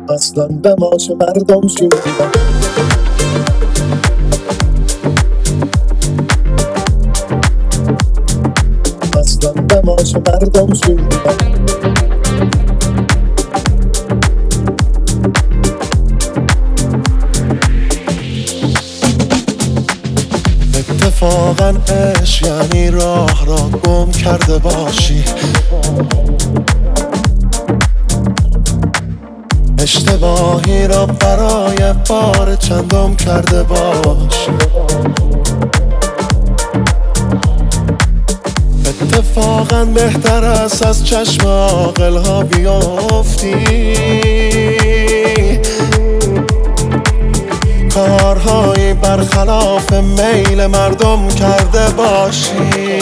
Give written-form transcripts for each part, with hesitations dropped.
اصلا به ما چه مردم چی میگن. اصلا به ما چه مردم چی میگن. اتفاقا عشق یعنی راه را گم کرده باشی، اشتباهی را برای بار چندم کرده باشی. اتفاقا بهتر است از چشم عاقل ها بیافتی، کارهایی برخلاف میل مردم کرده باشی.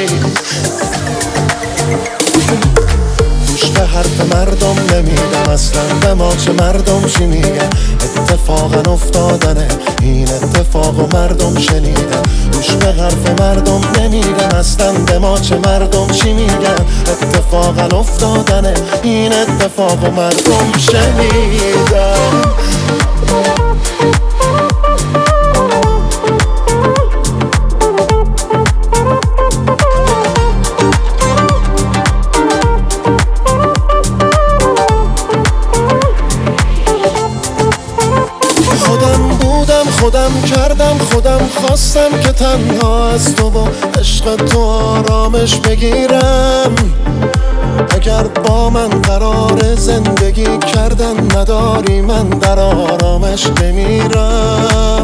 گوش به حرف مردم نمیدم، اصلا به ما چه مردم چی میگن. اتفاقا افتادنه این اتفاق و مردم شنیدن. گوش به حرف مردم نمیدم، اصلا به ما چه مردم چی میگن. اتفاقا افتادنه این اتفاق و مردم شنیدن. خودم کردم، خودم خواستم که تنها از تو با عشق تو آرامش بگیرم. اگر با من قرار زندگی کردن نداری، من در آرامش بمیرم.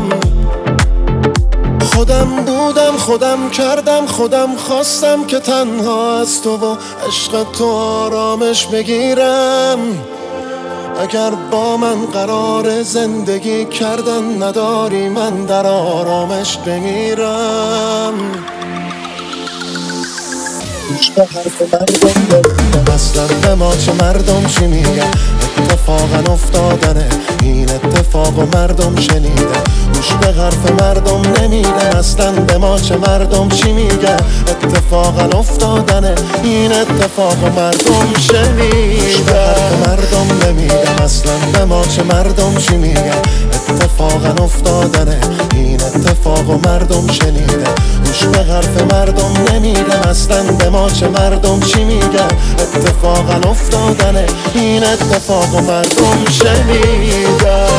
خودم بودم، خودم کردم، خودم خواستم که تنها از تو با عشق تو آرامش بگیرم. اگر با من قرار زندگی کردن نداری، من در آرامش بمیرم. گوش به حرف مردم نمیدم، اصلا به ما چه مردم چی میگن. اتفاقا افتادنه این اتفاق و مردم شنیدن. گوش به حرف مردم نمیدم، اصلا به ما چه مردم چی میگن. اتفاقا افتادنه این اتفاق و مردم شنیدن. گوش به حرف مردم نمیدم، اصلا به ما چه مردم چی میگن. اتفاقا افتادنه این اتفاق و مردم شنیدن. گوش به حرف مردم نمیدم، اصلا به ما چه مردم چی میگن. اتفاقا افتادنه این اتفاق و مردم شنیدن.